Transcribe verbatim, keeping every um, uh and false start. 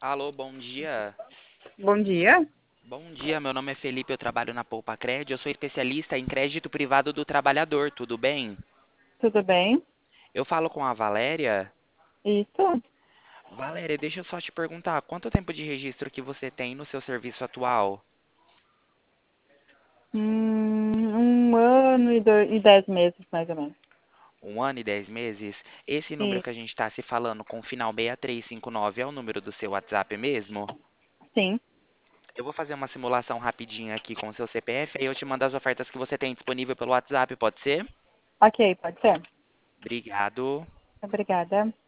Alô, bom dia. Bom dia, Bom dia, meu nome é Felipe, eu trabalho na Poupa Cred, eu sou especialista em crédito privado do trabalhador, tudo bem? tudo bem? Eu falo com a Valéria. Isso? Valéria, deixa eu só te perguntar, quanto tempo de registro que você tem no seu serviço atual? Hum, um ano e, dois, e dez meses, mais ou menos. Um ano e dez meses? Esse número que a Isso, gente está se falando com o final seis três cinco nove é o número do seu WhatsApp mesmo? sim. Eu vou fazer uma simulação rapidinha aqui com o seu C P F, aí eu te mando as ofertas que você tem disponível pelo WhatsApp, pode ser? Ok, pode ser. Obrigado. Obrigada.